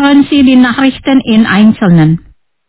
hören Sie die Nachrichten in Einzelnen.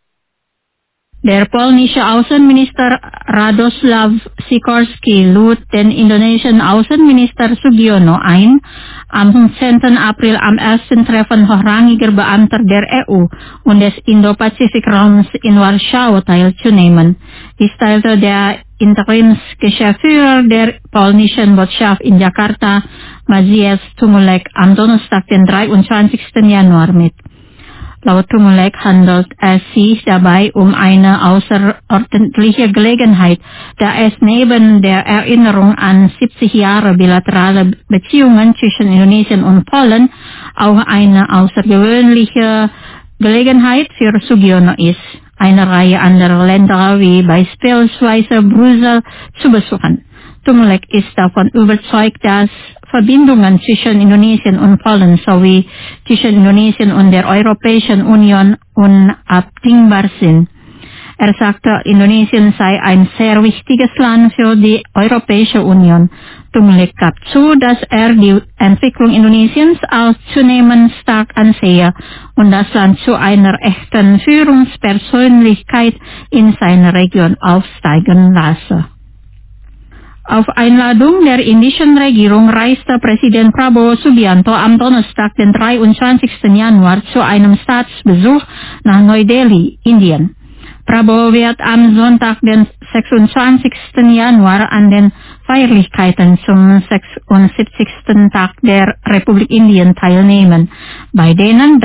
Der polnische Außenminister Radoslaw Sikorski lud den indonesischen Außenminister Sugiono ein, am 15. April am ersten Treffen hochrangiger Beamter der EU und des Indo-Pazifik-Raums in Warschau teilzunehmen. Dies teilte der Interimsgeschäftsführer der polnischen Botschaft in Jakarta, Maciej Tumulek, am Donnerstag, den 23. Januar mit. Laut Tumulek handelt es sich dabei um eine außerordentliche Gelegenheit, da es neben der Erinnerung an 70 Jahre bilaterale Beziehungen zwischen Indonesien und Polen auch eine außergewöhnliche Gelegenheit für Sugiono ist, eine Reihe anderer Länder wie beispielsweise Brüssel zu besuchen. Tumulek ist davon überzeugt, dass Verbindungen zwischen Indonesien und Polen sowie zwischen Indonesien und der Europäischen Union unabdingbar sind. Er sagte, Indonesien sei ein sehr wichtiges Land für die Europäische Union. Tumulek gab zu, dass er die Entwicklung Indonesiens als zunehmend stark ansehe und das Land zu einer echten Führungspersönlichkeit in seiner Region aufsteigen lasse. Auf Einladung der indischen Regierung reiste Präsident Prabowo Subianto am Donnerstag, den 23. Januar, zu einem Staatsbesuch nach Neu-Delhi, Indien. Prabowo wird am Sonntag, den 26. Januar, an den Feierlichkeiten zum 76. Tag der Republik Indien teilnehmen, bei denen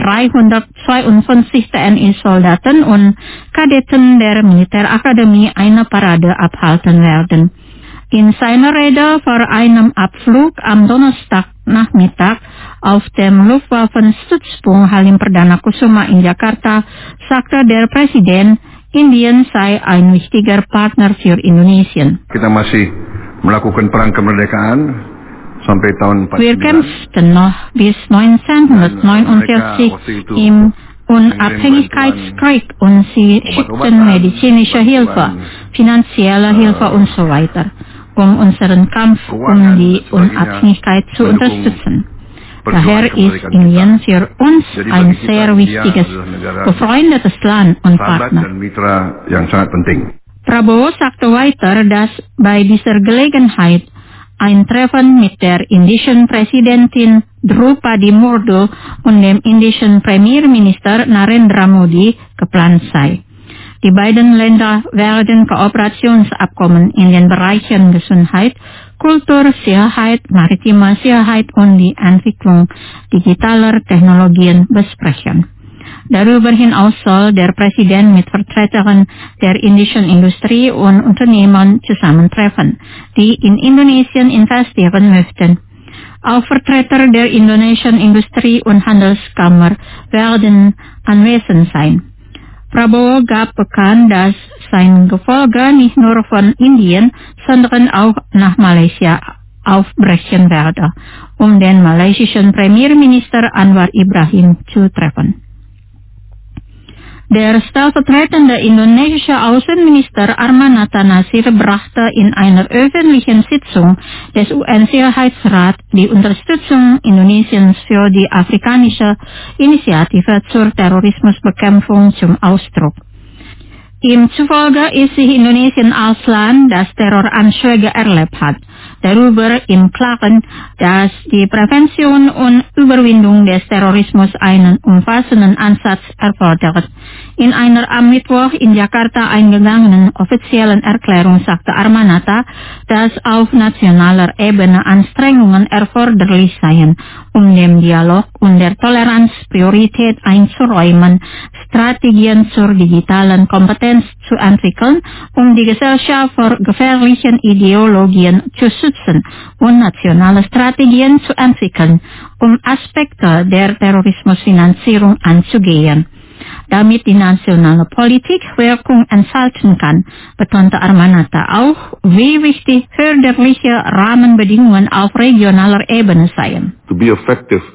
352 TNI-Soldaten und Kadetten der Militärakademie eine Parade abhalten werden. In seiner Rede vor einem Abflug am Donnerstagnachmittag auf dem Luftwaffenstützpunkt Halim Perdana Kusuma in Jakarta sagte der Präsident, Indien sei ein wichtiger Partner für Indonesien. Kita masih melakukan perang kemerdekaan sampai tahun 49. Wir kämpften noch bis 1949 im Unabhängigkeitskrieg und sie schickten medizinische Hilfe, finanzielle Hilfe und so weiter, um unseren Kampf um die Unabhängigkeit zu unterstützen. Daher ist Indien für uns ein sehr wichtiges, befreundetes Land und Partner. Prabowo sagte weiter, dass bei dieser Gelegenheit ein Treffen mit der indischen Präsidentin Draupadi Murmu und dem indischen Premierminister Narendra Modi geplant sei. Die beiden Länder werden Kooperationsabkommen in den Bereichen Gesundheit, Kultur, Sicherheit, maritime Sicherheit und die Entwicklung digitaler Technologien besprechen. Darüber hinaus soll der Präsident mit Vertretern der indischen Industrie und Unternehmen zusammentreffen, die in Indonesien investieren möchten. Auch Vertreter der indonesischen Industrie- und Handelskammer werden anwesend sein. Prabowo gab bekannt, dass sein Gefolge nicht nur von Indien, sondern auch nach Malaysia aufbrechen werde, um den malaysischen Premierminister Anwar Ibrahim zu treffen. Der stellvertretende indonesische Außenminister Armanata Nasir brachte in einer öffentlichen Sitzung des UN-Sicherheitsrats die Unterstützung Indonesiens für die afrikanische Initiative zur Terrorismusbekämpfung zum Ausdruck. Ihm zufolge ist sich Indonesien als Land, das Terroranschläge erlebt hat, darüber im Klaren, dass die Prävention und Überwindung des Terrorismus einen umfassenden Ansatz erfordert. In einer am Mittwoch in Jakarta eingegangenen offiziellen Erklärung sagte Armanata, dass auf nationaler Ebene Anstrengungen erforderlich seien, um dem Dialog und der Toleranz Priorität einzuräumen, Strategien zur digitalen Kompetenz zu entwickeln, um die Gesellschaft vor gefährlichen Ideologien zu schützen und nationale Strategien zu entwickeln, um Aspekte der Terrorismusfinanzierung anzugehen. Damit die nationale Politik Wirkung entfalten kann, betonte Armanata auch, wie wichtig förderliche Rahmenbedingungen auf regionaler Ebene seien. To be effective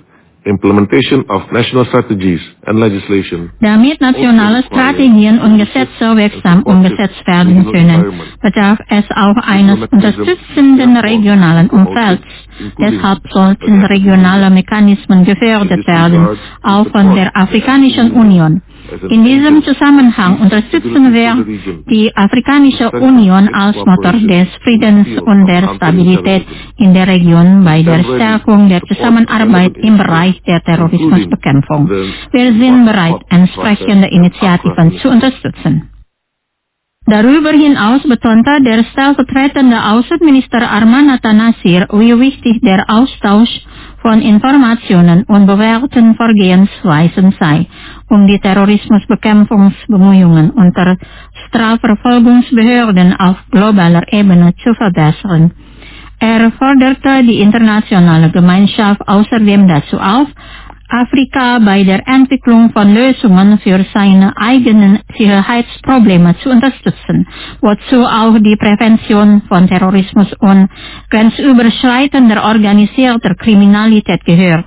implementation of national strategies and legislation. Damit nationale Strategien und Gesetze wirksam umgesetzt werden können, bedarf es auch eines unterstützenden regionalen Umfelds. Deshalb sollten regionale Mechanismen gefördert werden, auch von der Afrikanischen Union. In diesem Zusammenhang unterstützen wir die Afrikanische Union als Motor des Friedens und der Stabilität in der Region bei der Stärkung der Zusammenarbeit im Bereich der Terrorismusbekämpfung. Wir sind bereit, entsprechende Initiativen zu unterstützen. Darüber hinaus betonte der stellvertretende Außenminister Arman Natanassir, wie wichtig der Austausch von Informationen und bewährten Vorgehensweisen sei, um die Terrorismusbekämpfungsbemühungen unter Strafverfolgungsbehörden auf globaler Ebene zu verbessern. Er forderte die internationale Gemeinschaft außerdem dazu auf, Afrika bei der Entwicklung von Lösungen für seine eigenen Sicherheitsprobleme zu unterstützen, wozu auch die Prävention von Terrorismus und grenzüberschreitender organisierter Kriminalität gehört.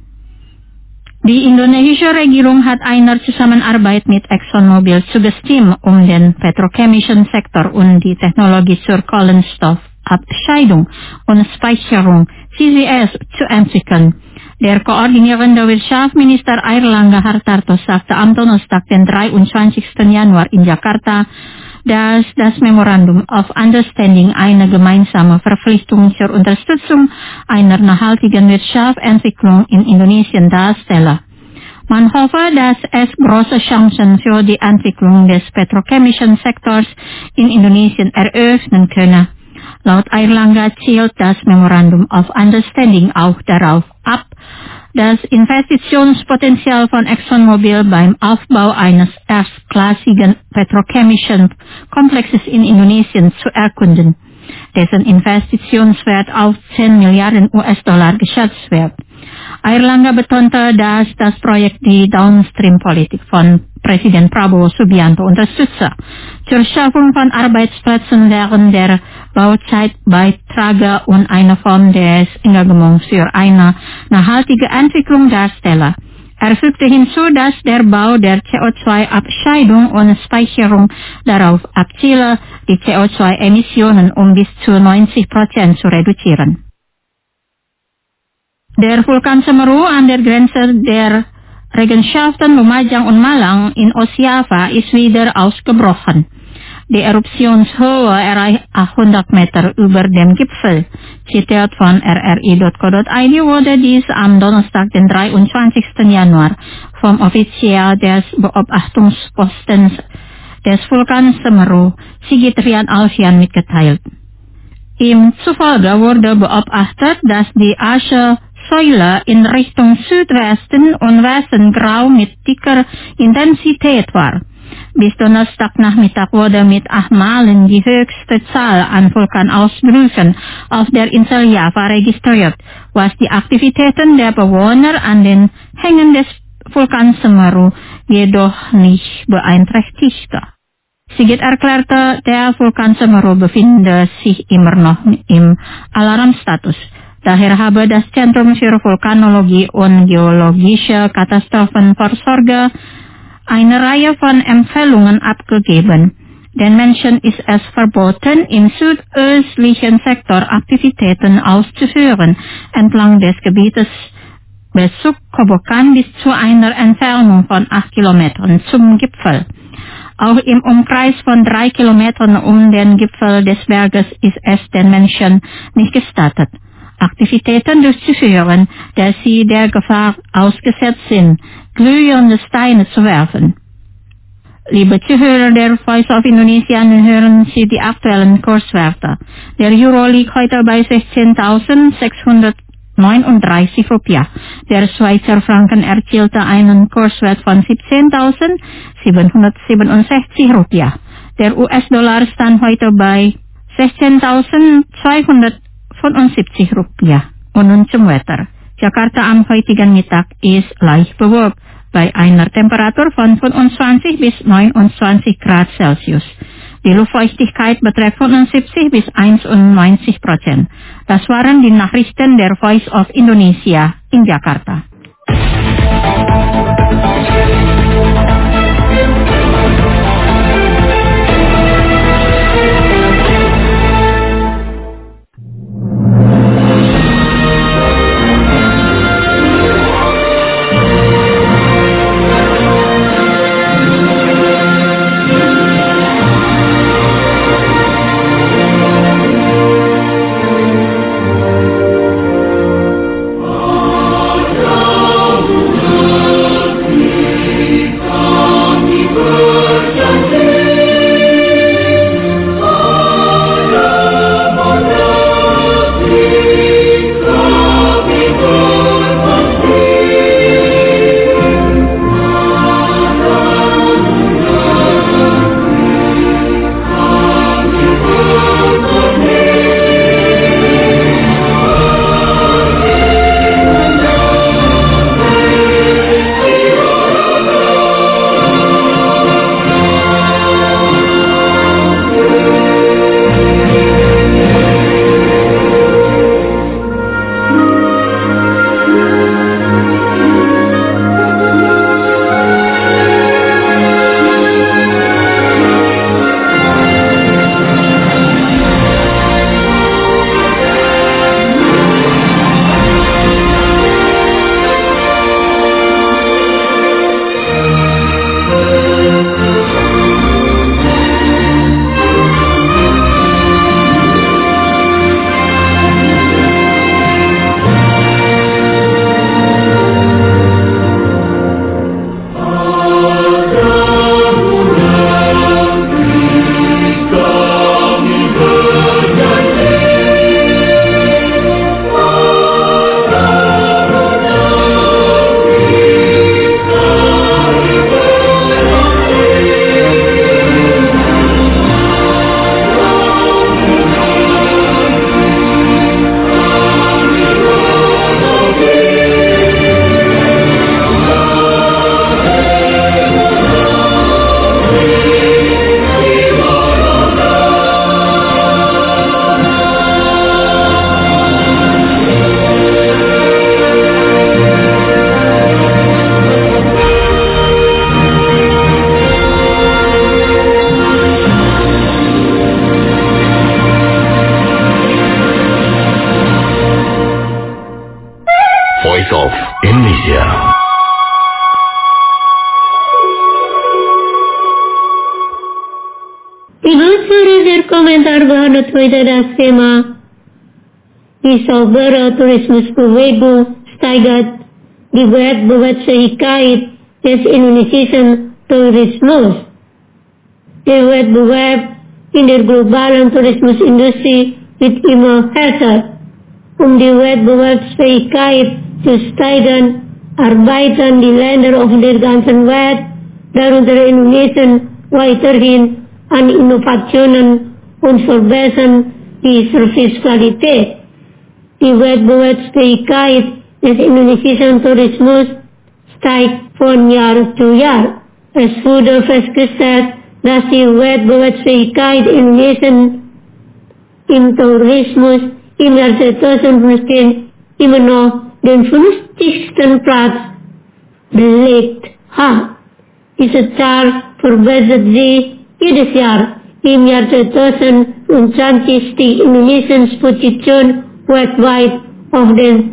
Die indonesische Regierung hat einer Zusammenarbeit mit ExxonMobil zugestimmt, um den petrochemischen Sektor und die Technologie zur Kohlenstoffabscheidung und Speicherung CCS zu entwickeln. Der koordinierende Wirtschaftsminister Airlangga Hartarto sagte am Donnerstag, den 23. Januar in Jakarta, dass das Memorandum of Understanding eine gemeinsame Verpflichtung zur Unterstützung einer nachhaltigen Wirtschaftsentwicklung in Indonesien darstelle. Man hoffe, dass es große Chancen für die Entwicklung des petrochemischen Sektors in Indonesien eröffnen könne. Laut Airlangga zielt das Memorandum of Understanding auch darauf ab, das Investitionspotenzial von ExxonMobil beim Aufbau eines erstklassigen petrochemischen Komplexes in Indonesien zu erkunden, dessen Investitionswert auf 10 Milliarden US-Dollar geschätzt wird. Airlangga betonte, dass das Projekt die Downstream-Politik von Präsident Prabowo Subianto unterstütze, zur Schaffung von Arbeitsplätzen während der Bauzeit beitrage und eine Form des Engagements für eine nachhaltige Entwicklung darstelle. Er fügte hinzu, dass der Bau der CO2-Abscheidung und Speicherung darauf abziele, die CO2-Emissionen um bis zu 90% zu reduzieren. Der Vulkan Semeru an der Grenze der Regenschaften Lumajang und Malang in Ostjava ist wieder ausgebrochen. Die Eruptionshöhe erreicht 800 Meter über dem Gipfel. Zitiert von rri.co.id wurde dies am Donnerstag, den 23. Januar, vom Offizier des Beobachtungspostens des Vulkans Semeru, Sigit Rian Alfian, mitgeteilt. Ihm zufolge wurde beobachtet, dass die Aschesäule in Richtung Südwesten und Westen grau mit dicker Intensität war. Bis Donnerstagnachmittag wurde mit 8 Malen die höchste Zahl an Vulkanausbrüchen auf der Insel Java registriert, was die Aktivitäten der Bewohner an den Hängen des Vulkans Semeru jedoch nicht beeinträchtigte. Sigit erklärte, der Vulkan Semeru befinde sich immer noch im Alarmstatus. Daher habe das Zentrum für Vulkanologie und geologische Katastrophenvorsorge eine Reihe von Empfehlungen abgegeben. Den Menschen ist es verboten, im südöstlichen Sektor Aktivitäten auszuführen, entlang des Gebietes Besuk Kobokan bis zu einer Entfernung von 8 Kilometern zum Gipfel. Auch im Umkreis von 3 Kilometern um den Gipfel des Berges ist es den Menschen nicht gestattet, Aktivitäten durchzuführen, da sie der Gefahr ausgesetzt sind, glühende Steine zu werfen. Liebe Zuhörer der Voice of Indonesia, hören Sie die aktuellen Kurswerte. Der Euro liegt heute bei 16.639 Rupiah. Der Schweizer Franken erzielte einen Kurswert von 17.767 Rupiah. Der US-Dollar stand heute bei 16.275 Rupiah. Und nun zum Wetter. Jakarta am heutigen Mittag ist leicht bewölkt bei einer Temperatur von 25 bis 29 Grad Celsius. Die Luftfeuchtigkeit beträgt 75 bis 91%. Das waren die Nachrichten der Voice of Indonesia in Jakarta. komentar behanut heute das Thema die saubere Tourismusbewegung steigert die Wettbewerbsfähigkeit des indonesischen Tourismus. Der Wettbewerb in der globalen Tourismusindustrie wird immer härter. Um die Wettbewerbsfähigkeit zu steigern, arbeiten die Länder auf der ganzen Welt, darunter Indonesien, weiterhin an Innovationen und verbessern die Servicequalität. Die Wettbewerbsfähigkeit des indonesischen Tourismus steigt von Jahr zu Jahr. Es wurde festgestellt, dass die Wettbewerbsfähigkeit Indonesiens im Tourismus im Jahr 2015 immer noch den 50. Platz belegt hat. Diese Zahl verbessert sich jedes Jahr. Im Jahr 2020 stieg Indonesiens Position weltweit auf den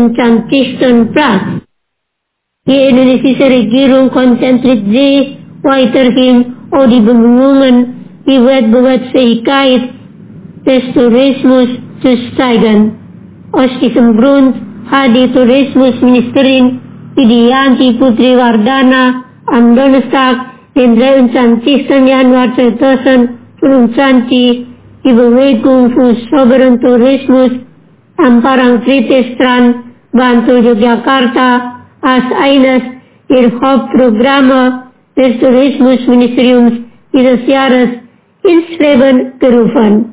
22. Platz. Die indonesische Regierung konzentriert sich weiterhin auf die Bemühungen, die Wettbewerbsfähigkeit des Tourismus zu steigern. Aus diesem Grund hat die Tourismusministerin Widianti Putri Wardana am Donnerstag, den 23. Januar 2025, die Bewegung für sauberen Tourismus am Parangtritis-Strand Bantul Yogyakarta als eines der Hauptprogramme des Tourismusministeriums dieses Jahres ins Leben gerufen.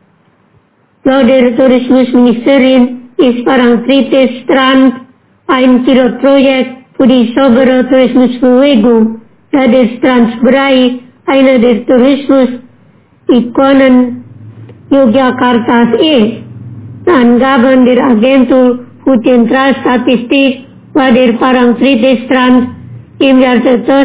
Laut der Tourismusministerin ist Parangtritis-Strand ein Pilotprojekt für die saubere Tourismusbewegung, da der Strandbereich einer der Tourismus-Ikonen Yogyakartas ist. Angaben der Agentur für Zentralstatistik war der Parangtritis-Strand im Jahr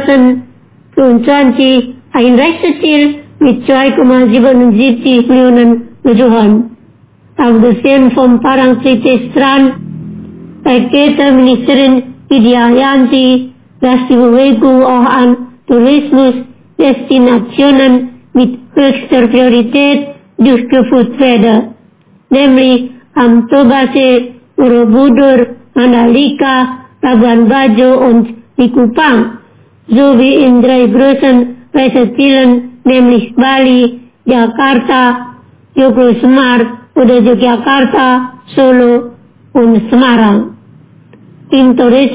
2025 ein Reiseziel mit 2,77 Millionen Besuchern. Abgesehen vom Parangtritis-Strand erklärte Ministerin Widianti, dass die Bewegung auch an Tourismusdestinationen mit höchster Priorität durchgeführt werde, nämlich am Tobase, Borobudur, Mandalika, Labuan Bajo und Likupang, sowie in 3 großen Reisezielen, nämlich Bali, Jakarta, Joglosemar oder Yogyakarta, Solo und Semarang. Im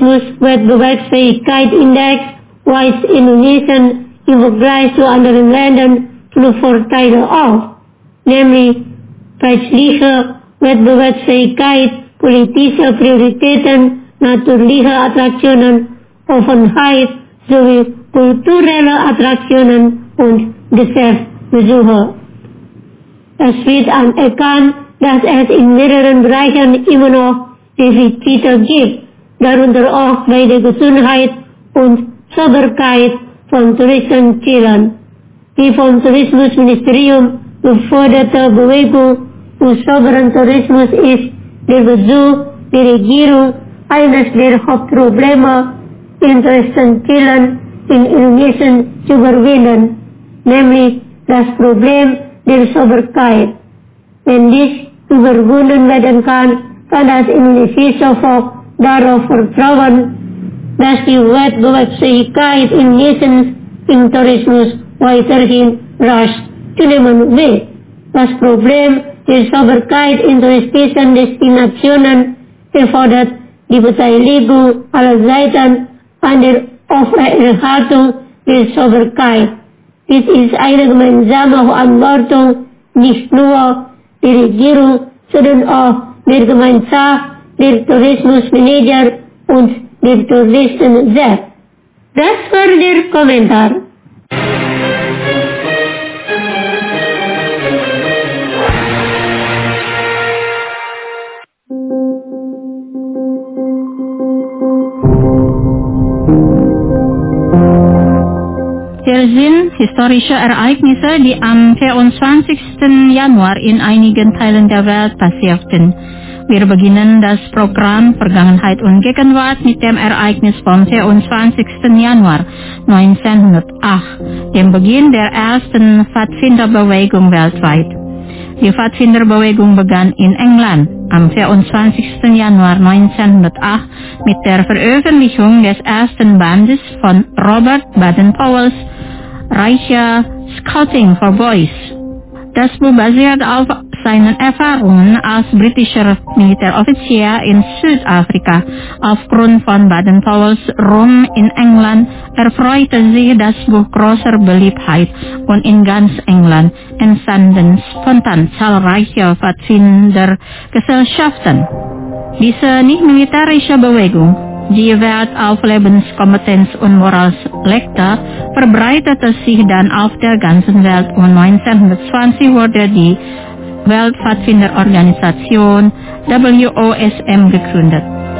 Tourismus-Wettbewerbsfähigkeit-Index weist Indonesien im Vergleich zu anderen Ländern 5 Vorteile auf, nämlich preisliche Wettbewerbsfähigkeit, politische Prioritäten, natürliche Attraktionen, Offenheit sowie kulturelle Attraktionen und Geschäftsbesuche. Es wird anerkannt, dass es in mehreren Bereichen immer noch Defizite gibt, darunter auch bei der Gesundheit und Sauberkeit von Touristenzielen. Die vom Tourismusministerium geforderte Bewegung für sauberen Tourismus ist der Besuch der Regierung eines der Hauptprobleme in Touristenzielen in Indonesien zu überwinden, nämlich das Problem der Sauberkeit. Wenn dies überwunden werden kann, kann das indonesische Volk darauf vertrauen, dass die Wettbewerbsfähigkeit Indonesiens im Tourismus weiterhin rasch zunehmen wird. Das Problem der Sauberkeit in touristischen Destinationen erfordert die Beteiligung aller Seiten an der Aufrechterhaltung der Sauberkeit. Dies ist eine gemeinsame Verantwortung nicht nur der Regierung, sondern auch der Gemeinschaft, der Tourismusmanager und der Touristen selbst. Das war der Kommentar. Hier sind historische Ereignisse, die am 24. Januar in einigen Teilen der Welt passierten. Wir beginnen das Programm Vergangenheit und Gegenwart mit dem Ereignis vom 24. Januar 1908, dem Beginn der ersten Pfadfinderbewegung weltweit. Die Pfadfinderbewegung begann in England am 24. Januar 1908 mit der Veröffentlichung des ersten Bandes von Robert Baden-Powell's Reicher Scouting for Boys. Das Buch basiert auf seinen Erfahrungen als britischer Militäroffizier in Südafrika. Aufgrund von Baden-Powells Ruhm in England erfreute sich das Buch großer Beliebtheit und in ganz England entstanden spontan zahlreiche Pfadfindergesellschaften. Diese nicht-militärische Bewegung, die Wert auf Lebenskompetenz und Moral legte, verbreitete sich dann auf der ganzen Welt und 1920 wurde die Weltpfadfinderorganisation WOSM gegründet.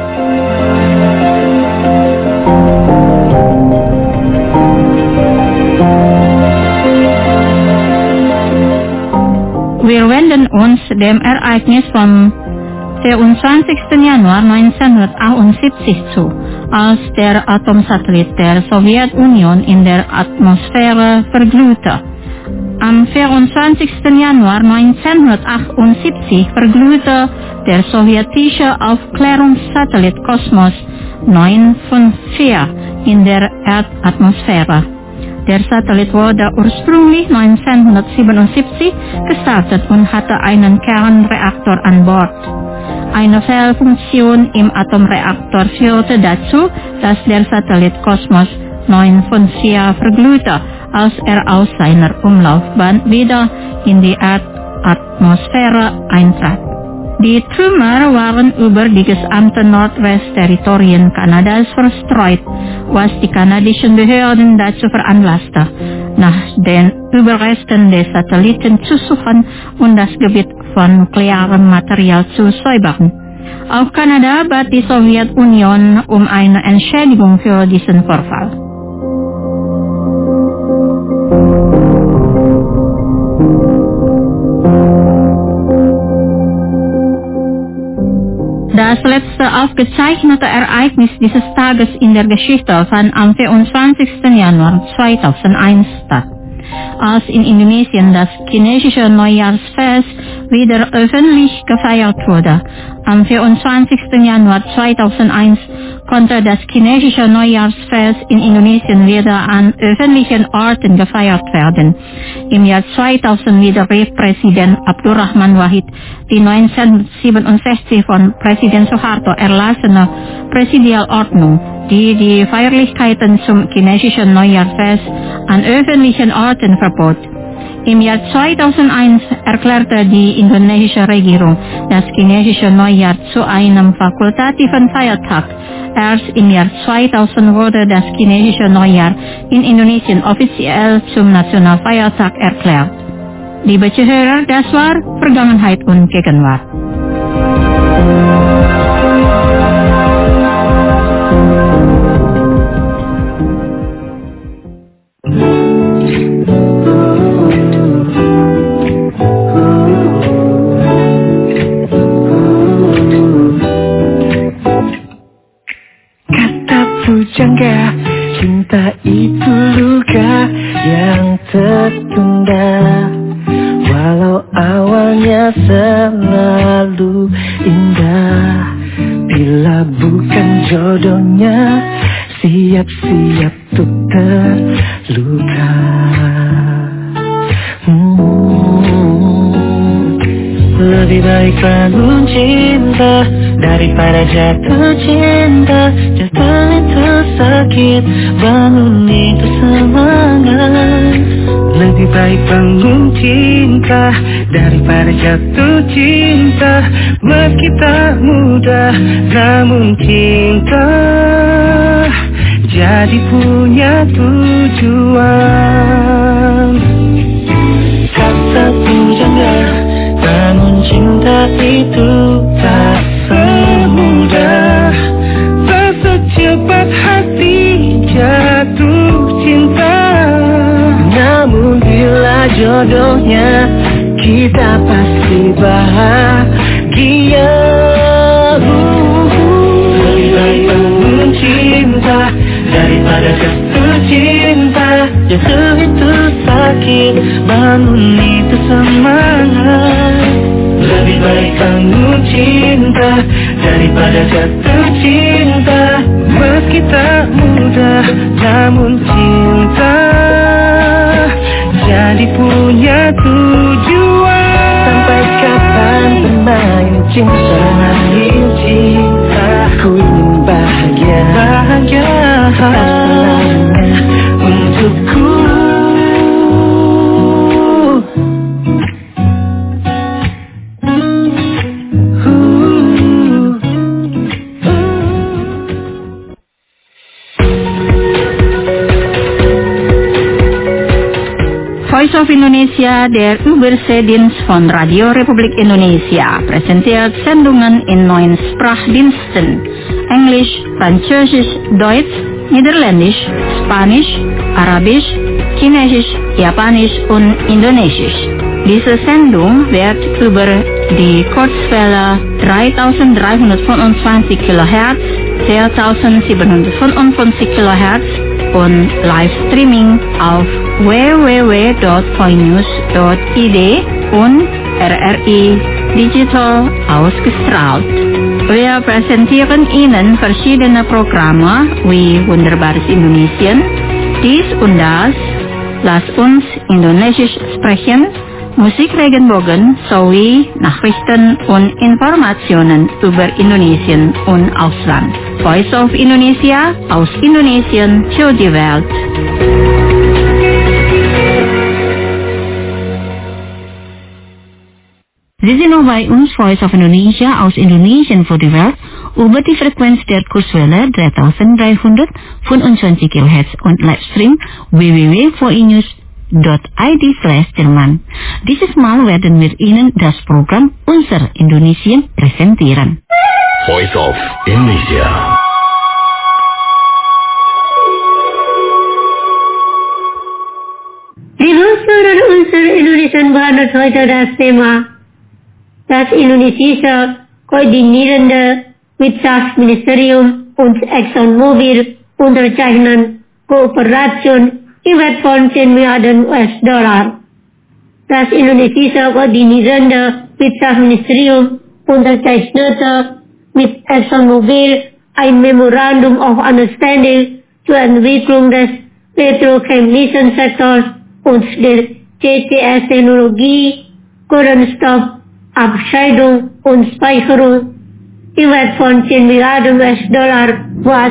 Wir wenden uns dem Ereignis vom 24. Januar 1978 zu, als der Atomsatellit der Sowjetunion in der Atmosphäre verglühte. Am 24. Januar 1978 verglühte der sowjetische Aufklärungssatellit Kosmos 954 in der Erdatmosphäre. Der Satellit wurde ursprünglich 1977 gestartet und hatte einen Kernreaktor an Bord. Eine Fehlfunktion im Atomreaktor führte dazu, dass der Satellit Kosmos 954 verglühte, als er aus seiner Umlaufbahn wieder in die Erdatmosphäre eintrat. Die Trümmer waren über die gesamten Nordwestterritorien Kanadas verstreut, was die kanadischen Behörden dazu veranlasste, nach den Überresten des Satelliten zu suchen und das Gebiet von nuklearem Material zu säubern. Auch Kanada bat die Sowjetunion um eine Entschädigung für diesen Vorfall. Das letzte aufgezeichnete Ereignis dieses Tages in der Geschichte fand am 24. Januar 2001 statt, als in Indonesien das chinesische Neujahrsfest wieder öffentlich gefeiert wurde. Am 24. Januar 2001 konnte das chinesische Neujahrsfest in Indonesien wieder an öffentlichen Orten gefeiert werden. Im Jahr 2000 widerrief Präsident Abdurrahman Wahid die 1967 von Präsident Suharto erlassene Präsidialordnung, die die Feierlichkeiten zum chinesischen Neujahrsfest an öffentlichen Orten verbot. Im Jahr 2001 erklärte die indonesische Regierung das chinesische Neujahr zu einem fakultativen Feiertag. Erst im Jahr 2000 wurde das chinesische Neujahr in Indonesien offiziell zum Nationalfeiertag erklärt. Liebe Zuhörer, das war Vergangenheit und Gegenwart. Pujangga, cinta itu luka yang tertunda. Walau awalnya selalu indah, bila bukan jodohnya, siap-siap untuk terluka. Lebih baik bangun cinta daripada jatuh cinta. Jatuh itu sakit, bangun itu semangat. Lebih baik bangun cinta daripada jatuh cinta. Meski tak mudah, namun cinta jadi punya tujuan. Kata pujangga, namun cinta itu tak semudah, tak secepat hati jatuh cinta. Namun bila jodohnya, kita pasti bahagia. pada jatuh cinta. Meski tak mudah, namun cinta jadi punya tujuan. Sampai kapan bermain cinta, main cinta. Ku ingin bahagia, bahagia selamanya untukku. Voice of Indonesia, der Überseedienst von Radio Republik Indonesia, präsentiert Sendungen in 9 Sprachdiensten: Englisch, Französisch, Deutsch, Niederländisch, Spanisch, Arabisch, Chinesisch, Japanisch und Indonesisch. Diese Sendung wird über die Kurzwelle 3325 kHz, 4755 kHz und Livestreaming auf www.voinews.id und RRI Digital ausgestrahlt. Wir präsentieren Ihnen verschiedene Programme wie Wunderbares Indonesien, dies und das, Lass uns Indonesisch sprechen, Musik Regenbogen sowie Nachrichten und Informationen über Indonesien und Ausland. Voice of Indonesia, aus Indonesien für die Welt. Sie sind noch bei uns, Voice of Indonesia, aus Indonesien für die Welt, über die Frequenz der Kurswelle 3325 kHz und Livestream www.voinews.id/Jerman. Dieses Mal werden wir Ihnen das Programm Unser Indonesien präsentieren. Voice of Indonesia. Die Hörer unserer Indonesian behandelt heute das Thema das indonesische koordinierende Wirtschaftsministerium und ExxonMobil unterzeichnen Kooperation im Wert von 10 Milliarden US-Dollar. Das indonesische koordinierende Wirtschaftsministerium unterzeichnete mit ExxonMobil ein Memorandum of Understanding zur Entwicklung des petrochemischen Sektors und der CCS-Technologie, Kohlenstoffabscheidung und Speicherung im Wert von 10 Milliarden US-Dollar, was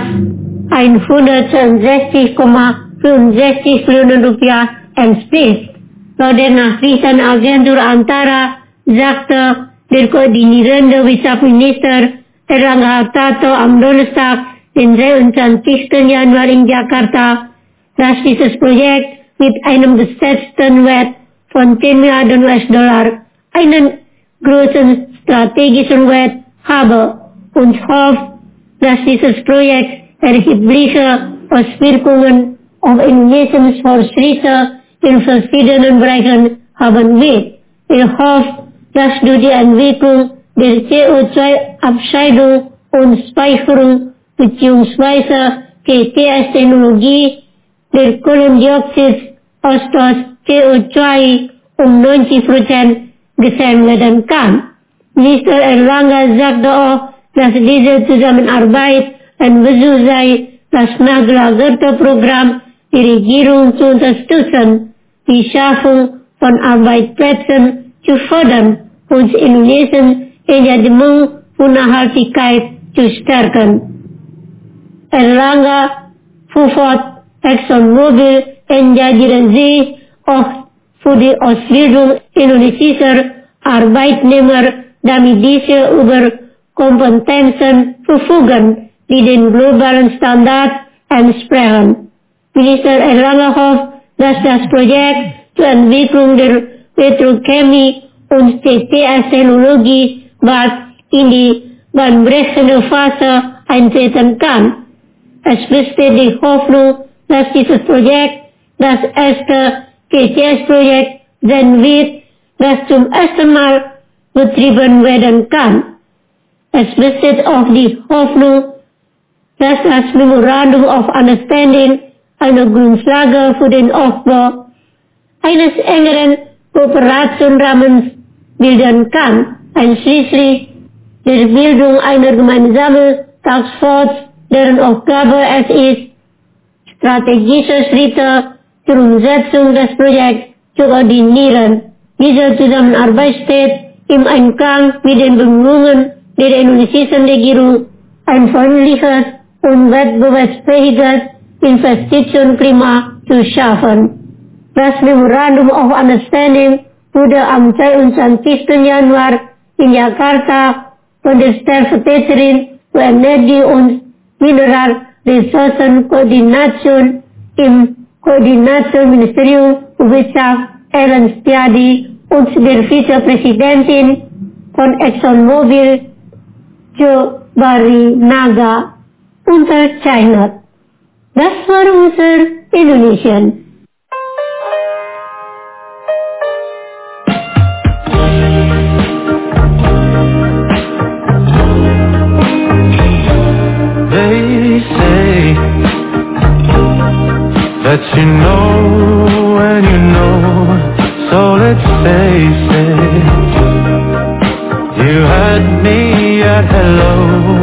162,65 Millionen Rupiah entspricht. Laut der Nachrichtenagentur Antara sagte der koordinierende Wirtschaftsminister Erlangga Hartarto am Donnerstag, den 23. Januar in Jakarta, dass dieses Projekt mit einem geschätzten Wert von 10 Milliarden US-Dollar einen großen strategischen Wert habe und hofft, dass dieses Projekt erhebliche Auswirkungen auf Indonesiens Fortschritte in verschiedenen Bereichen haben wird. Hofft, dass durch die Entwicklung der CO2-Abscheidung und Speicherung bzw. CCS-Technologie der Kohlendioxidausstoß CO2 um 90% gesenkt werden kann. Minister Erlangga sagte auch, dass diese Zusammenarbeit ein Versuch sei, das nachgelagerte Programm die Regierung zu unterstützen, die Schaffung von Arbeitsplätzen zu fördern und Indonesiens Engagement für Nachhaltigkeit zu stärken. Erlangga fuhr fort, ExxonMobil engagieren sich auch für die Ausbildung indonesischer Arbeitnehmer, damit diese über Kompetenzen verfügen, die den globalen Standards entsprechen. Minister Erlangga hofft, dass das Projekt zur Entwicklung der Petrochemie und CCS-Technologie bald in die bahnbrechende Phase eintreten kann. Es besteht die Hoffnung, dass dieses Projekt das erste CCS-Projekt sein wird, das zum ersten Mal betrieben werden kann. Es besteht auch die Hoffnung, dass das Memorandum of Understanding eine Grundlage für den Aufbau eines engeren Kooperationsrahmens bilden kann, einschließlich der Bildung einer gemeinsamen Taskforce, deren Aufgabe es ist, strategische Schritte zur Umsetzung des Projekts zu koordinieren. Diese Zusammenarbeit steht im Einklang mit den Bemühungen der indonesischen Regierung, ein freundliches und wettbewerbsfähiges Investitionsklima zu schaffen. Das Memorandum of Understanding wurde am 22. Januar in Jakarta von der Stellvertreterin für Energie und Mineralressourcenkoordination im Koordinationsministerium für Wirtschaft Ellen Stiadi und der Vizepräsidentin von ExxonMobil Jo Barinaga unterzeichnet. Das war unser Indonesien. They say that you know when you know, so let's face it. You had me at hello.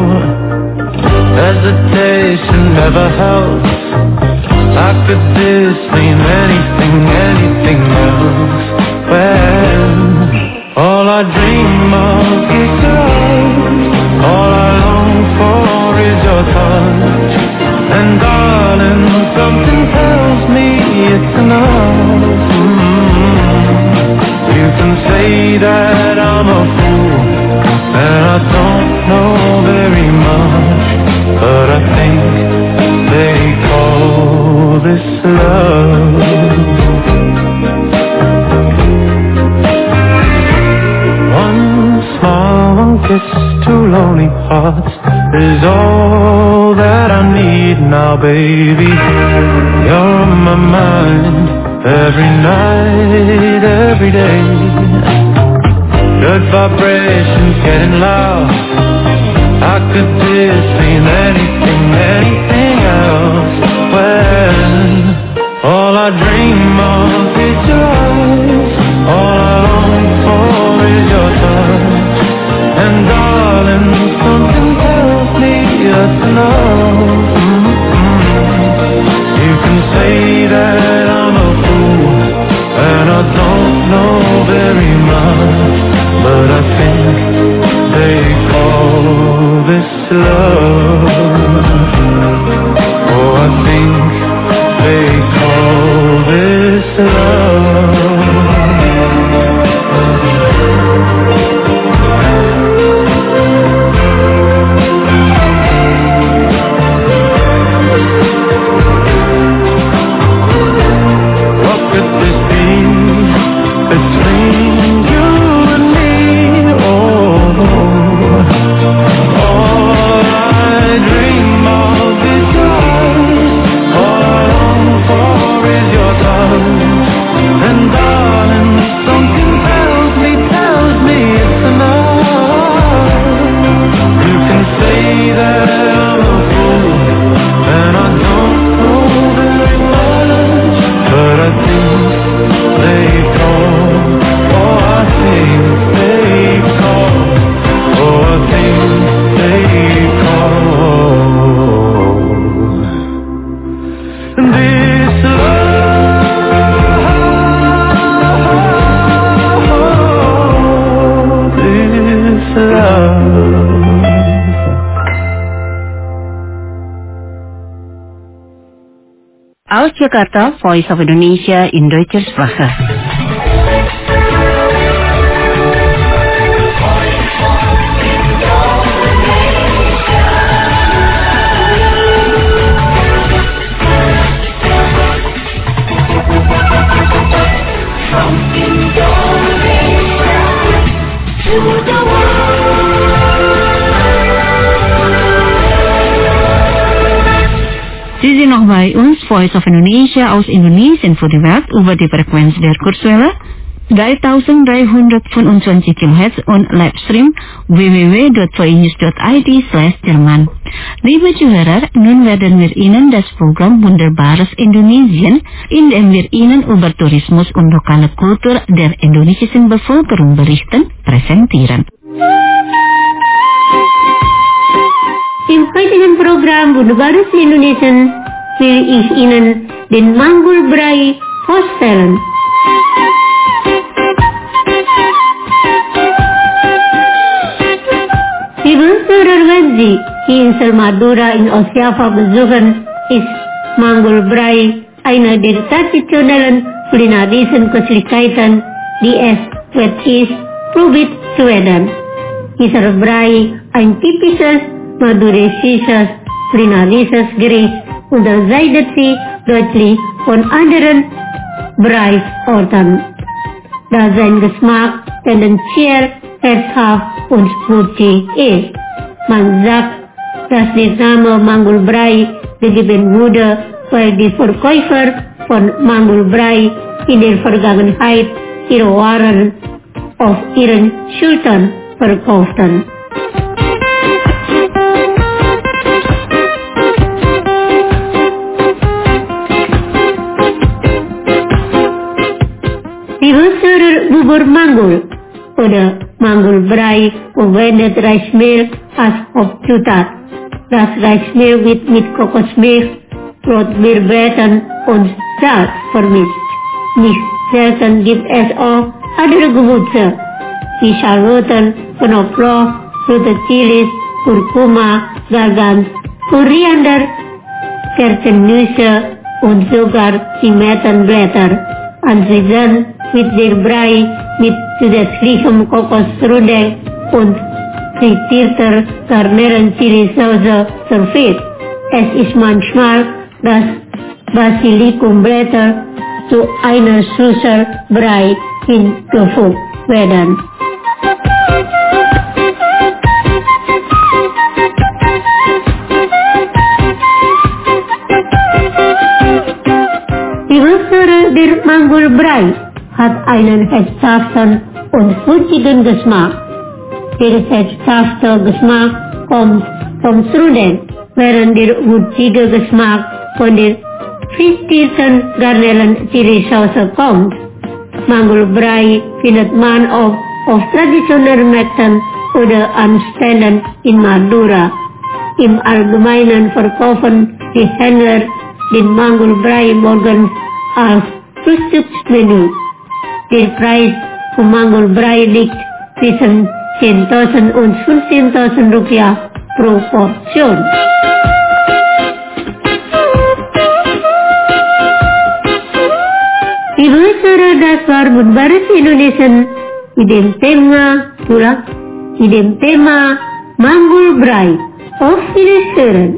Hesitation never helps. How could this mean anything else? When all I dream of is love, all I long for is your touch. And darling, something tells me it's enough. You can say that I'm a fool, and I don't know very much, but I think they call this love. One small kiss, two lonely hearts is all that I need now, baby. You're on my mind every night, every day. Good vibrations getting loud. How could this mean anything else? When all I dream of is your eyes, all I long for is your touch. And darling, something tells me it's enough. You can say that I'm a fool, and I don't know very much, but I think they call this love. Oh, I think they call this love. Aus Jakarta, Voice of Indonesia in Deutscher Sprache. Sie sind noch bei uns, Voice of Indonesia aus Indonesien für die Welt über die Frequenz der Kurzwelle 3325 kHz und Livestream www.voinews.id/Jerman. Liebe Zuhörer, nun werden wir Ihnen das Programm Wunderbares Indonesien, in dem wir Ihnen über Tourismus und lokale Kultur der indonesischen Bevölkerung berichten, präsentieren. Sampai dengan program Bunda Baru Indonesia will is Inen den Manggul Brai Hostelen. Die Wunschhörer, wenn Sie hier in Selmadura in Ostjava besuchen, ist Manggul Brai einer der traditionellen kulinarischen Köstlichkeiten, die es wert ist, probiert zu werden. Dieser Brei, ein typisches maduresisches kulinarisches Gericht, unterscheidet sich deutlich von anderen Breisorten, da sein Geschmack tendenziell herzhaft und fruchtig ist. Man sagt, dass der Name Manggul Brai gegeben wurde, weil die Verkäufer von Manggul Brai in der Vergangenheit ihre Waren auf ihren Schultern verkauften. Die Wunschhörer Bubur Manggul oder Manggul Brai verwendet Reismehl als Hauptzutat. Das Reismehl wird mit Kokosmilch, Rotbeerblättern und Salz vermischt. Nicht selten gibt es auch andere Gewürze wie Schalotten, Knoblauch, rote Chilis, Kurkuma, Gagans, Koriander, Kerzennüsse und sogar Zimettenblätter. Anschließend wird der Brei mit zusätzlichem Kokosstrudel und frittierter Garnelen-Chilisauce serviert. Es ist manchmal, dass Basilikumblätter zu einer Schüssel Brei hinzugefügt werden. Die Wurzel der Manggul Brai hat einen herzhaften und frutigen Geschmack. Der herzhafte Geschmack kommt vom Strudel, während der würzige Geschmack von der frittierten Garnelen-Chilisauce kommt. Manggul Brai findet man auch auf traditionellen Märkten oder an Stellen in Madura. Im Allgemeinen verkaufen die Händler den Manggul Brai morgens als Frühstücksmenü. Der Preis für Manggul Brai liegt zwischen 10.000 und 15.000 Rupiah pro Portion. Ibu saudara, das war Bunda Baru Indonesia mit dem Thema Manggul Brai. Auf Wiedersehen.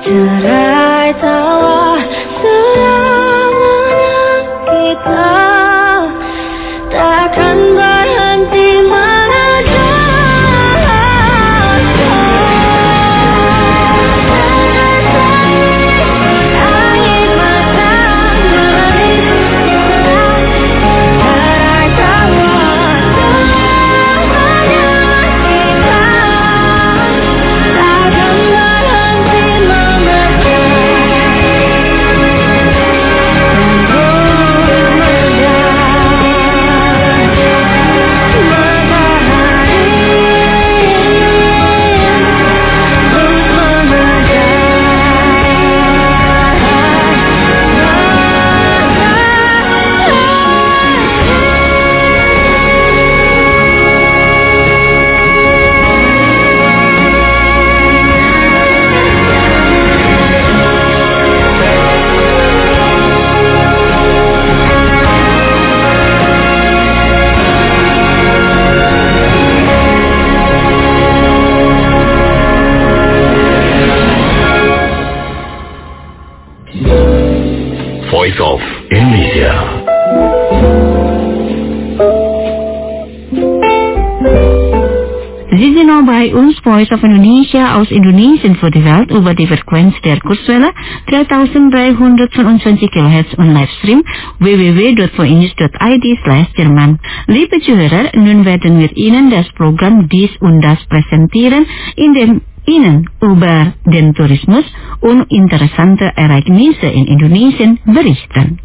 Cerai tawa selamanya kita takkan berhenti mengejar. Voice of Indonesia. Sie sind noch bei uns, Voice of Indonesia aus Indonesien für die Welt über die Frequenz der Kurzwelle 3325 kHz und Livestream www.voinews.id/Jerman. Liebe Zuhörer, nun werden wir Ihnen das Programm Dies und Das präsentieren, in dem Ihnen über den Tourismus und interessante Ereignisse in Indonesien berichten.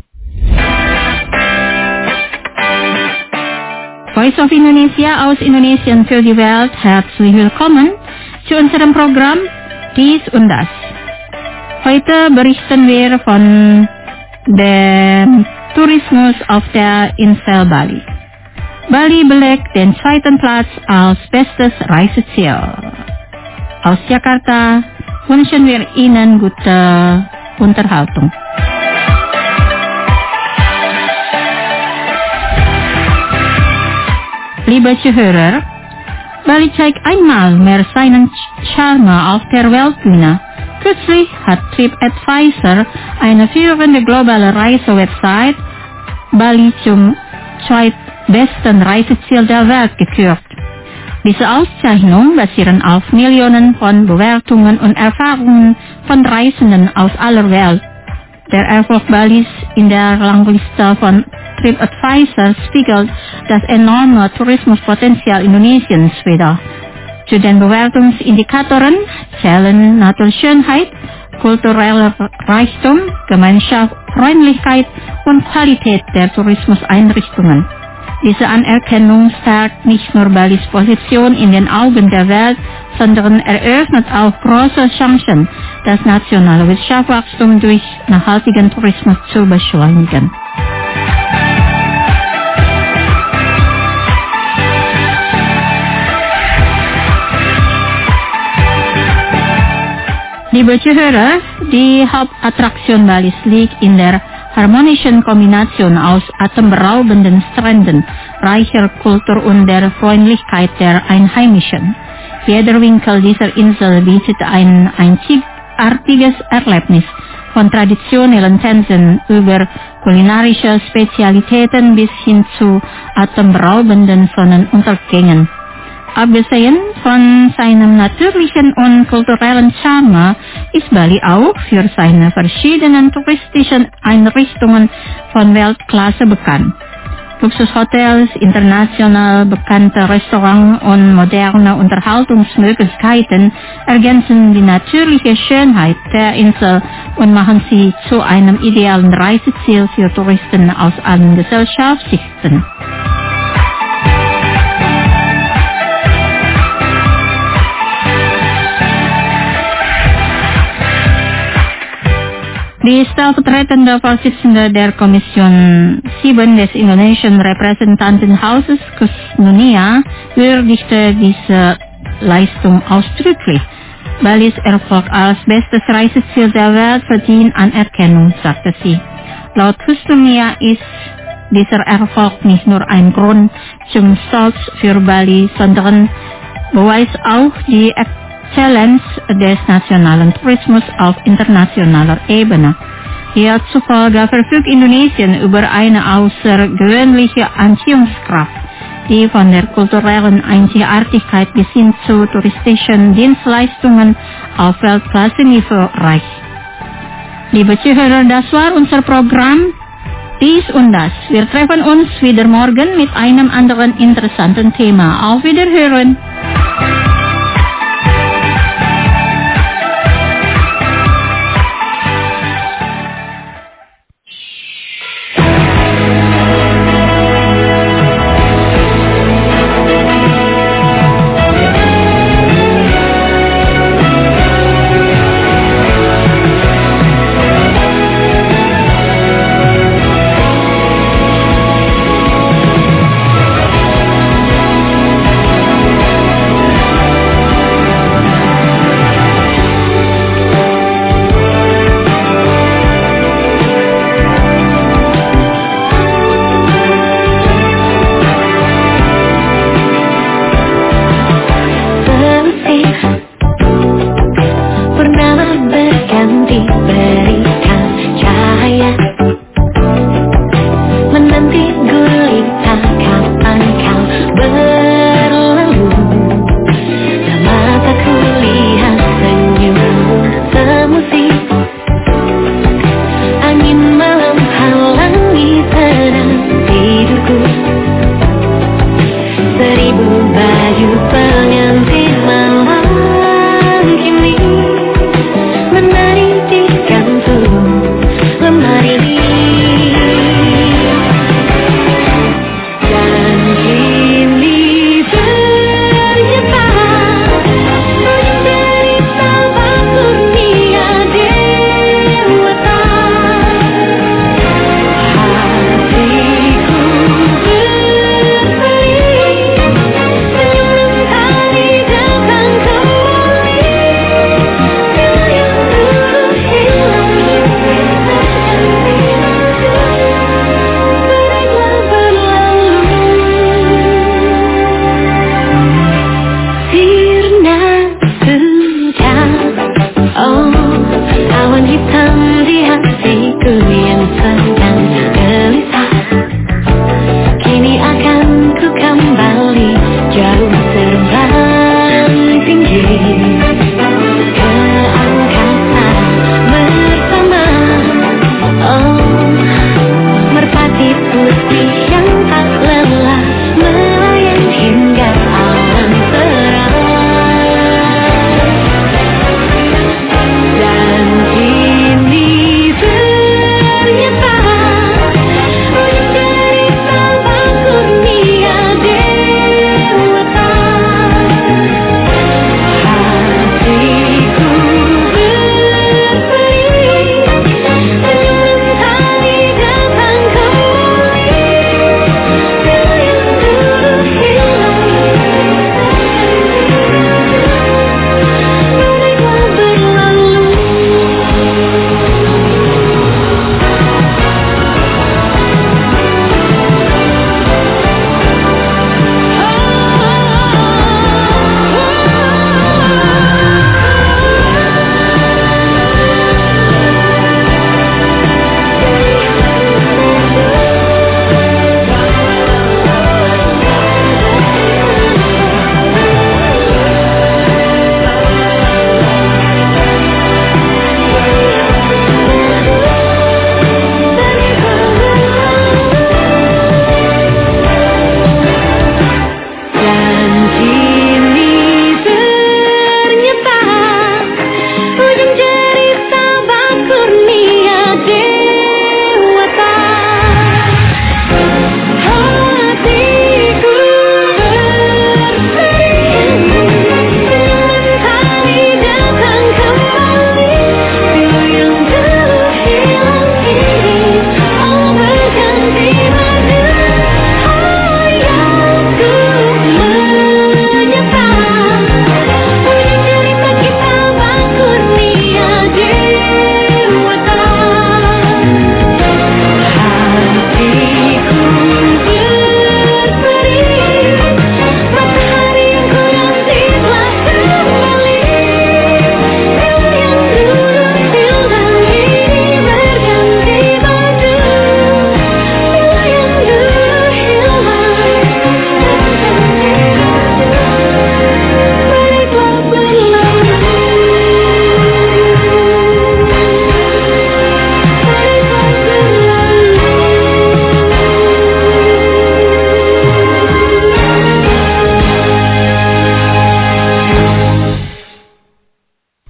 Voice of Indonesia aus Indonesien für die Welt, herzlich willkommen zu unserem Programm Dies und Das. Heute berichten wir von dem Tourismus auf der Insel Bali. Bali belegt den zweiten Platz als bestes Reiseziel. Aus Jakarta wünschen wir Ihnen gute Unterhaltung. Liebe Zuhörer, Bali zeigt einmal mehr seinen Charme auf der Weltbühne. Kürzlich hat TripAdvisor, eine führende globale Reisewebsite, Bali zum zweitbesten Reiseziel der Welt gekürt. Diese Auszeichnung basieren auf Millionen von Bewertungen und Erfahrungen von Reisenden aus aller Welt. Der Erfolg Balis in der Rangliste von TripAdvisor spiegelt das enorme Tourismuspotenzial Indonesiens wider. Zu den Bewertungsindikatoren zählen Naturschönheit, kultureller Reichtum, Gemeinschaft, Freundlichkeit und Qualität der Tourismuseinrichtungen. Diese Anerkennung stärkt nicht nur Balis Position in den Augen der Welt, sondern eröffnet auch große Chancen, das nationale Wirtschaftswachstum durch nachhaltigen Tourismus zu beschleunigen. Liebe Zuhörer, die Hauptattraktion Balis liegt in der harmonischen Kombination aus atemberaubenden Stränden, reicher Kultur und der Freundlichkeit der Einheimischen. Jeder Winkel dieser Insel bietet ein einzigartiges Erlebnis, von traditionellen Tänzen über kulinarische Spezialitäten bis hin zu atemberaubenden Sonnenuntergängen. Abgesehen von seinem natürlichen und kulturellen Charme ist Bali auch für seine verschiedenen touristischen Einrichtungen von Weltklasse bekannt. Luxushotels, international bekannte Restaurants und moderne Unterhaltungsmöglichkeiten ergänzen die natürliche Schönheit der Insel und machen sie zu einem idealen Reiseziel für Touristen aus allen Gesellschaftsschichten. Die stellvertretende Vorsitzende der Kommission 7 des Indonesian Repräsentantenhauses, Kusnunia, würdigte diese Leistung ausdrücklich. Balis Erfolg als bestes Reiseziel der Welt verdient Anerkennung, sagte sie. Laut Kusnunia ist dieser Erfolg nicht nur ein Grund zum Stolz für Bali, sondern beweist auch die Challenge des nationalen Tourismus auf internationaler Ebene. Hierzufolge verfügt Indonesien über eine außergewöhnliche Anziehungskraft, die von der kulturellen Einzigartigkeit bis hin zu touristischen Dienstleistungen auf Weltklasse-Niveau reicht. Liebe Zuhörer, das war unser Programm Dies und Das. Wir treffen uns wieder morgen mit einem anderen interessanten Thema. Auf Wiederhören!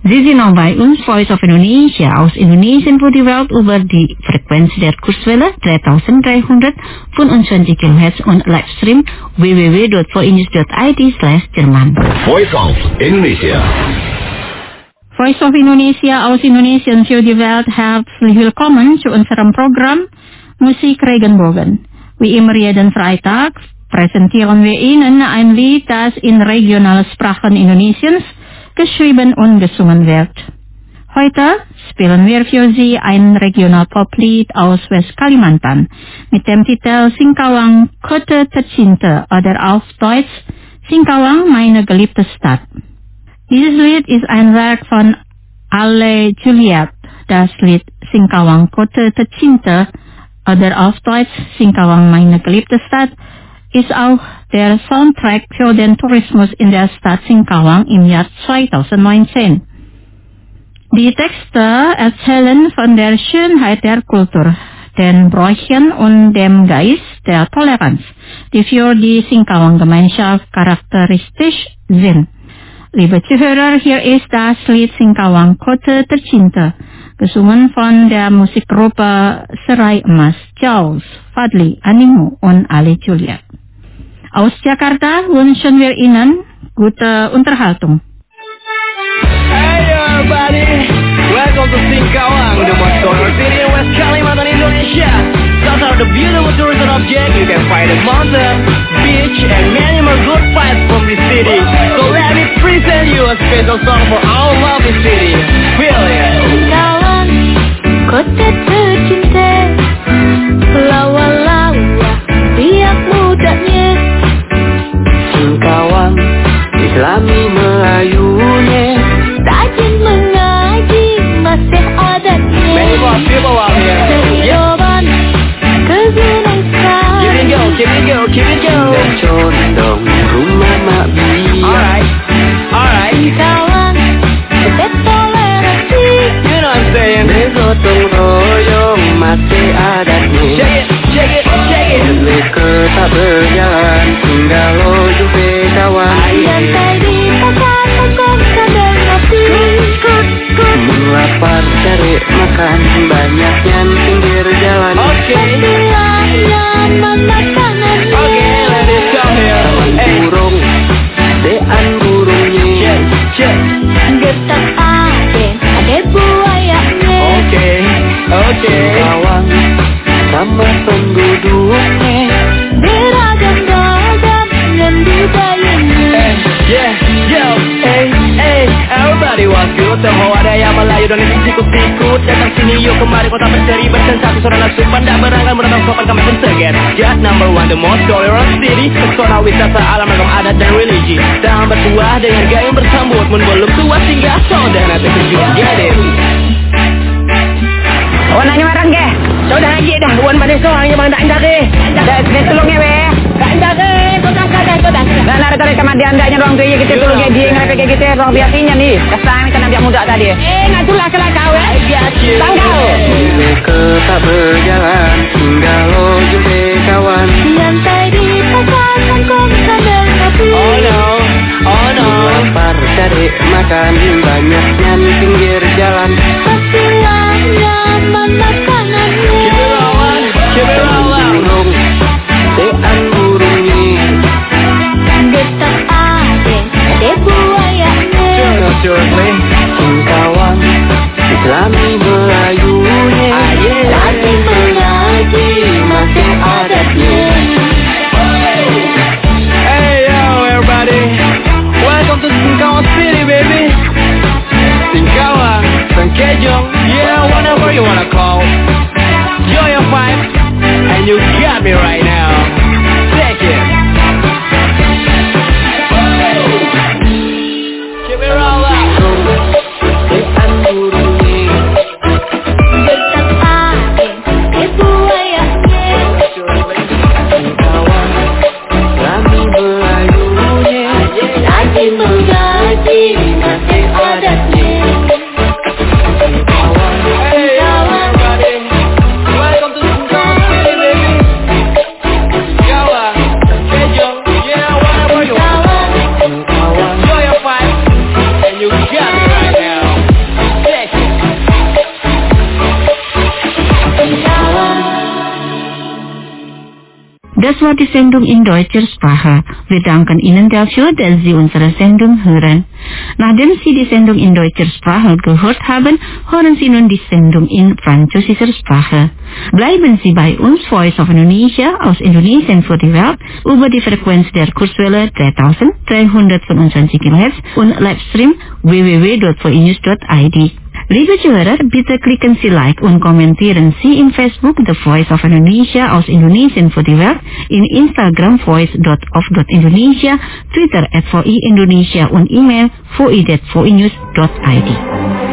Sie sind noch bei uns, Voice of Indonesia, aus Indonesien für die Welt über die Frequenz der Kurzwelle 3325 kHz und Livestream www.voinews.it/Jerman. Voice of Indonesia. Voice of Indonesia aus Indonesien für die Welt herzlich willkommen zu unserem Programm Musik Regenbogen. Wie immer jeden Freitag präsentieren wir Ihnen ein Lied, das in regionalen Sprachen Indonesiens geschrieben und gesungen wird. Heute spielen wir für Sie ein Regional-Poplied aus West-Kalimantan mit dem Titel Singkawang Kota Tercinta oder auf Deutsch Singkawang, meine geliebte Stadt. Dieses Lied ist ein Werk von Ale Juliet. Das Lied Singkawang Kota Tercinta oder auf Deutsch Singkawang, meine geliebte Stadt ist auch der Soundtrack für den Tourismus in der Stadt Singkawang im Jahr 2019. Die Texte erzählen von der Schönheit der Kultur, den Bräuchen und dem Geist der Toleranz, die für die Singkawang-Gemeinschaft charakteristisch sind. Liebe Zuhörer, hier ist das Lied Singkawang Kota Tercinta, gesungen von der Musikgruppe Serai Emas, Charles, Fadli, Animu und Ale Juliet. Aus Jakarta wünschen wir Ihnen gute Unterhaltung. Hey everybody, welcome to Singkawang, the most colorful city in West Kalimantan, Indonesia. Such are the beautiful tourism objects. You can find a mountain, beach, and many more good vibes from this city. So let me present you a special song for our lovely city. Feel it. Singkawang, kota tercinta, lawa-lawa, riak mudanya. Singkawang, Islami Melayunya, Rajin mengaji, masih adatnya. many more people out here. Yeah. Kehidupan, ke Gunung Sal. Keep it go, keep it go, keep it go. Condong rumah Mak Bi. Alright, alright. Singkawang, kota toleransi. You know what I'm saying? Gotong royong masih adatnya. Shake it, shake it, shake it. Leke tak berjalan, tinggal loju kawan. Santai di pasar tengkong sambil ngopi. Melapar cari makan, banyaknya pinggir jalan. Okay. Pastilah nyaman makanannya. Okay, let it go here. Hey. Burung, dean burungnya. Check. Getak ade buayanya. Okay, okay. Singkawang sama penduduknya. Beragam-ragam dan budayanya. Hey, yeah, yo, hey, hey. Everybody was good. Semua ada yang Melayu dan ikut-ikut. Datang sini yuk kemari kota berseri. Bersensasi suara nasupan. Tak berangkat meratap sopan kami pun seger. Just number one, the most tolerant city. Pesona wisata alam ragam adat dan religi. Tak bertuah dengan gaya yang bersambut. Mun belum tua singgah saudara terkejut. Get it. Wan nanya marang ke? Sudah lagi dah. Wan pada seorang yang bang tak indah ke? Dah sekali tolongnya be. Tak indah ke? Sudah. Nah, narik kematian andanya orang tu kita tolong dia ngapain kayak gitu orang biasanya nih. Kesan kita nabi muda tadi. Nak tulah kau Tangkau. Leke tak berjalan, tinggal loju kawan. Santai di pasar tengkong sambil ngopi. Oh no, oh no. Lapar cari makan, banyaknya pinggir jalan. Pastilah nyaman makanannya. Keep it rolling, keep it rolling. Burung, dean burungnya. Getak ade buayanya. Seriously. Singkawang, Islami Melayunya. Rajin mengaji, masih adatnya. Hey yo everybody, welcome to Singkawang City baby. Das war die Sendung in deutscher Sprache. Wir danken Ihnen dafür, dass Sie unsere Sendung hören. Nachdem Sie die Sendung in deutscher Sprache gehört haben, hören Sie nun die Sendung in französischer Sprache. Bleiben Sie bei uns, Voice of Indonesia aus Indonesien für die Welt, über die Frequenz der Kurzwelle 3325 kHz und Livestream www.voinews.id. Liebe Zuhörer, bitte klicken Sie Like und kommentieren Sie in Facebook The Voice of Indonesia aus Indonesien für die Welt, in Instagram voice.of.indonesia, Twitter @VI Indonesia und E-Mail voi@voinews.id.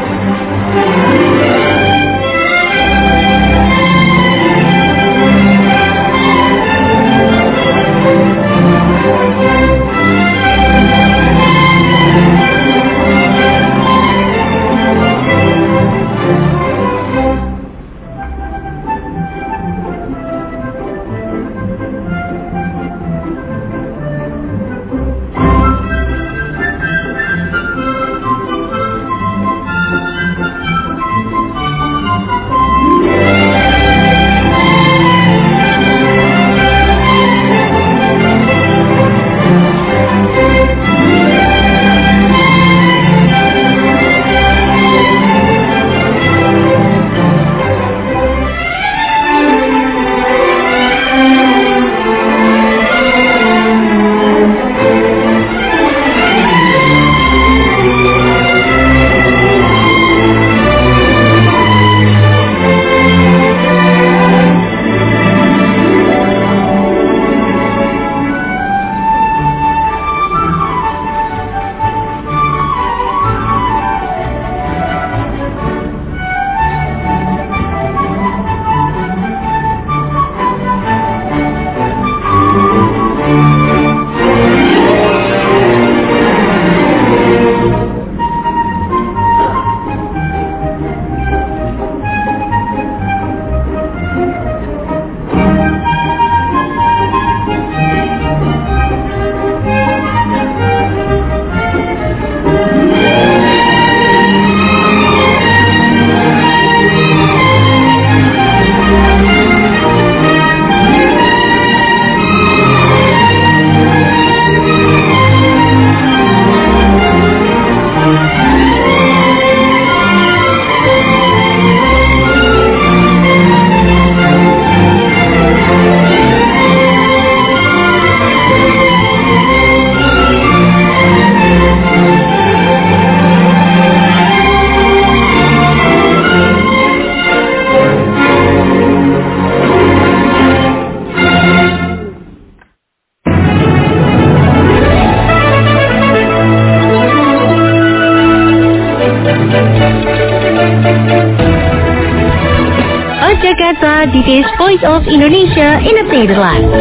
Jakarta, dit is Voice of Indonesia in het Nederlands.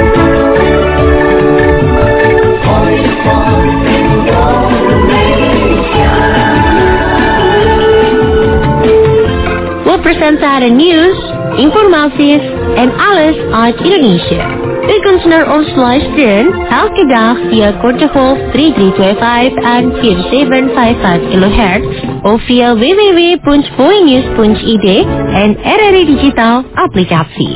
We presenteren nieuws, informaties en alles uit Indonesië. U kunt naar ons luisteren elke dag via kortegolf 3325 en 4755 kHz of via www.voinews.id en RRI Digital applicatie.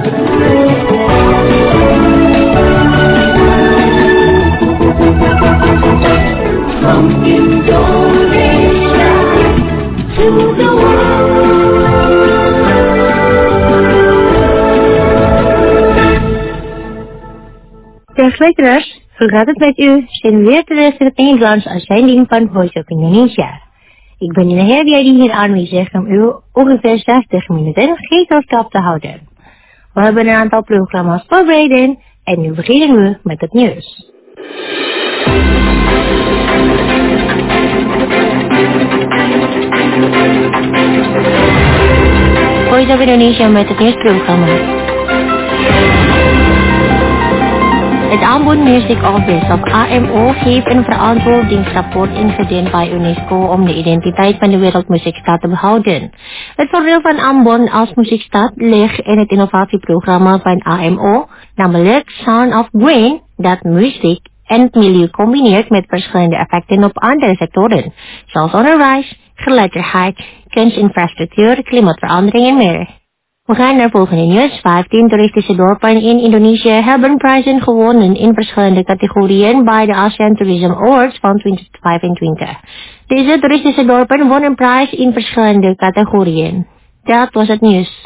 From Indonesia to the world. Beste luisteraars, hoe gaat het met u? Zijn weer te luisteren het Nederlands uitzending van Voice of Indonesia. Ik ben Nina Herdiadi hier aanwezig om u ongeveer 60 minuten gezelschap te houden. We hebben een aantal programma's voorbereid en nu beginnen we met het nieuws. Voice of Indonesia met het nieuwsprogramma. Het Ambon Music Office of AMO heeft een verantwoordingsrapport ingediend bij UNESCO om de identiteit van de wereldmuziekstad te behouden. Het voordeel van Ambon als muziekstad ligt in het innovatieprogramma van AMO, namelijk Sound of Green, dat muziek en het milieu combineert met verschillende effecten op andere sectoren, zoals onderwijs, geletterdheid, kunstinfrastructuur, klimaatverandering en meer. We gaan naar volgende nieuws. 15 toeristische dorpen in Indonesië hebben prijzen gewonnen in verschillende categorieën bij de ASEAN Tourism Awards van 2025. Deze toeristische dorpen wonnen prijs in verschillende categorieën. Dat was het nieuws.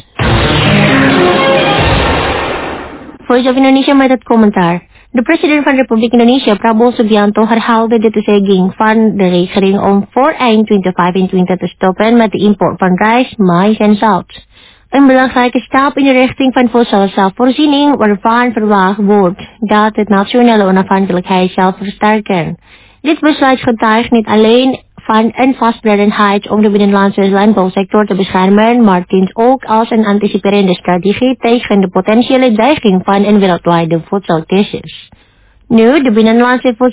Voice of Indonesia met het commentaar. De president van de Republiek Indonesia, Prabowo Subianto, herhaalde de toezegging van de regering om voor eind 2025 te stoppen met de import van rijst, mais en zout. Een belangrijke stap in de richting van voedselzelfvoorziening waarvan verwacht wordt dat het nationale onafhankelijkheid zal versterken. Dit besluit getuigt niet alleen van een vastberadenheid om de binnenlandse landbouwsector te beschermen, maar dient ook als een anticiperende strategie tegen de potentiële dreiging van een wereldwijde voedselcrisis. Nu, de binnenlandse